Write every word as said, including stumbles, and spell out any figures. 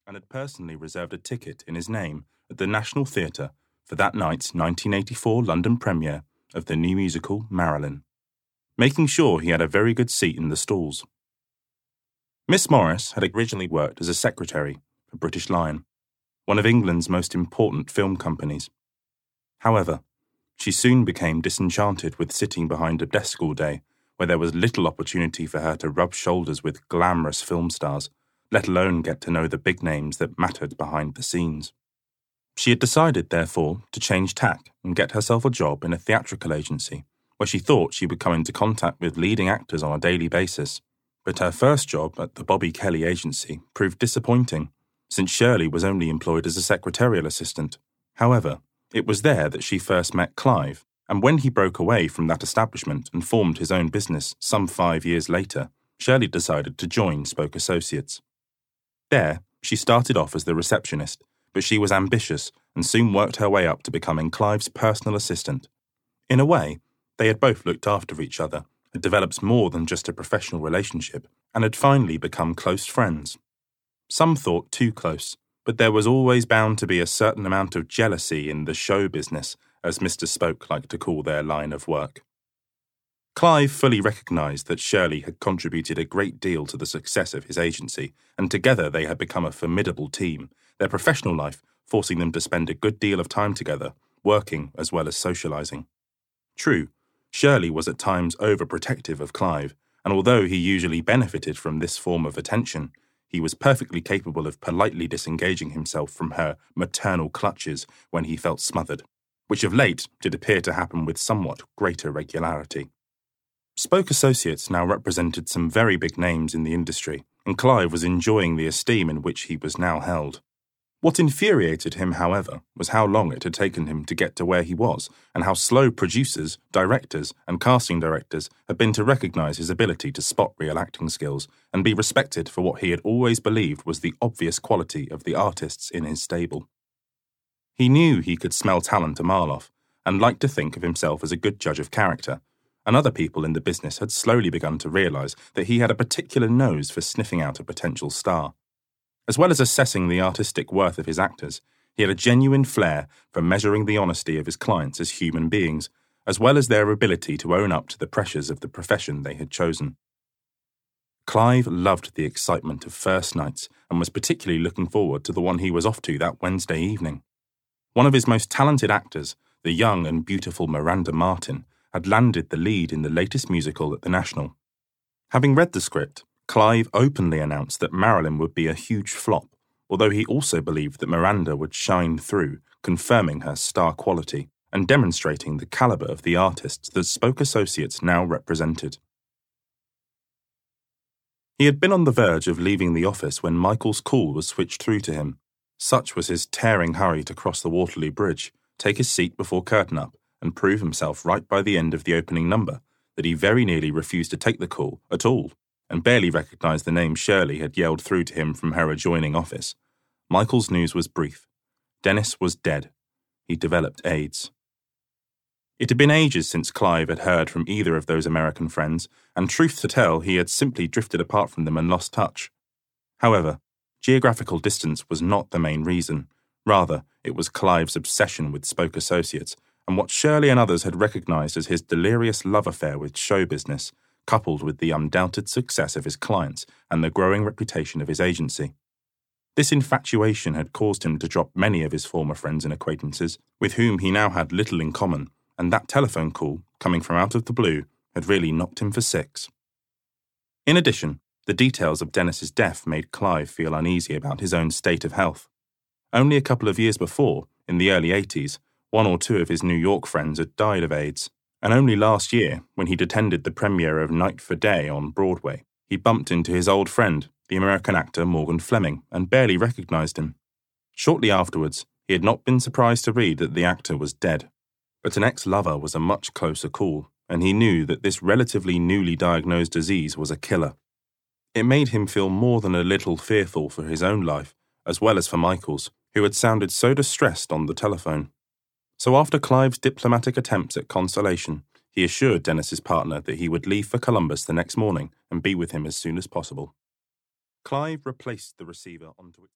and had personally reserved a ticket in his name at the National Theatre for that night's nineteen eighty-four London premiere of the new musical Marilyn, making sure he had a very good seat in the stalls. Miss Morris had originally worked as a secretary for British Lion, one of England's most important film companies. However, she soon became disenchanted with sitting behind a desk all day, where there was little opportunity for her to rub shoulders with glamorous film stars, let alone get to know the big names that mattered behind the scenes. She had decided, therefore, to change tack and get herself a job in a theatrical agency, where she thought she would come into contact with leading actors on a daily basis. But her first job at the Bobby Kelly agency proved disappointing, since Shirley was only employed as a secretarial assistant. However, it was there that she first met Clive, and when he broke away from that establishment and formed his own business some five years later, Shirley decided to join Spoke Associates. There, she started off as the receptionist, but she was ambitious and soon worked her way up to becoming Clive's personal assistant. In a way, they had both looked after each other, had developed more than just a professional relationship, and had finally become close friends. Some thought too close, but there was always bound to be a certain amount of jealousy in the show business, as Mister Spoke liked to call their line of work. Clive fully recognised that Shirley had contributed a great deal to the success of his agency, and together they had become a formidable team, their professional life forcing them to spend a good deal of time together, working as well as socialising. True, Shirley was at times overprotective of Clive, and although he usually benefited from this form of attention, he was perfectly capable of politely disengaging himself from her maternal clutches when he felt smothered, which of late did appear to happen with somewhat greater regularity. Spoke Associates now represented some very big names in the industry, and Clive was enjoying the esteem in which he was now held. What infuriated him, however, was how long it had taken him to get to where he was, and how slow producers, directors, and casting directors had been to recognise his ability to spot real acting skills and be respected for what he had always believed was the obvious quality of the artists in his stable. He knew he could smell talent a mile off, and liked to think of himself as a good judge of character, and other people in the business had slowly begun to realise that he had a particular nose for sniffing out a potential star. As well as assessing the artistic worth of his actors, he had a genuine flair for measuring the honesty of his clients as human beings, as well as their ability to own up to the pressures of the profession they had chosen. Clive loved the excitement of first nights and was particularly looking forward to the one he was off to that Wednesday evening. One of his most talented actors, the young and beautiful Miranda Martin, had landed the lead in the latest musical at the National. Having read the script, Clive openly announced that Marilyn would be a huge flop, although he also believed that Miranda would shine through, confirming her star quality and demonstrating the calibre of the artists that Spoke Associates now represented. He had been on the verge of leaving the office when Michael's call was switched through to him. Such was his tearing hurry to cross the Waterloo Bridge, take his seat before curtain up, and prove himself right by the end of the opening number, that he very nearly refused to take the call at all, and barely recognised the name Shirley had yelled through to him from her adjoining office. Michael's news was brief. Dennis was dead. He developed AIDS. It had been ages since Clive had heard from either of those American friends, and truth to tell, he had simply drifted apart from them and lost touch. However, geographical distance was not the main reason. Rather, it was Clive's obsession with Spoke Associates, and what Shirley and others had recognised as his delirious love affair with show business, coupled with the undoubted success of his clients and the growing reputation of his agency. This infatuation had caused him to drop many of his former friends and acquaintances, with whom he now had little in common, and that telephone call, coming from out of the blue, had really knocked him for six. In addition, the details of Dennis's death made Clive feel uneasy about his own state of health. Only a couple of years before, in the early eighties, one or two of his New York friends had died of AIDS. And only last year, when he'd attended the premiere of Night for Day on Broadway, he bumped into his old friend, the American actor Morgan Fleming, and barely recognised him. Shortly afterwards, he had not been surprised to read that the actor was dead. But an ex-lover was a much closer call, and he knew that this relatively newly diagnosed disease was a killer. It made him feel more than a little fearful for his own life, as well as for Michael's, who had sounded so distressed on the telephone. So after Clive's diplomatic attempts at consolation, he assured Dennis's partner that he would leave for Columbus the next morning and be with him as soon as possible. Clive replaced the receiver onto its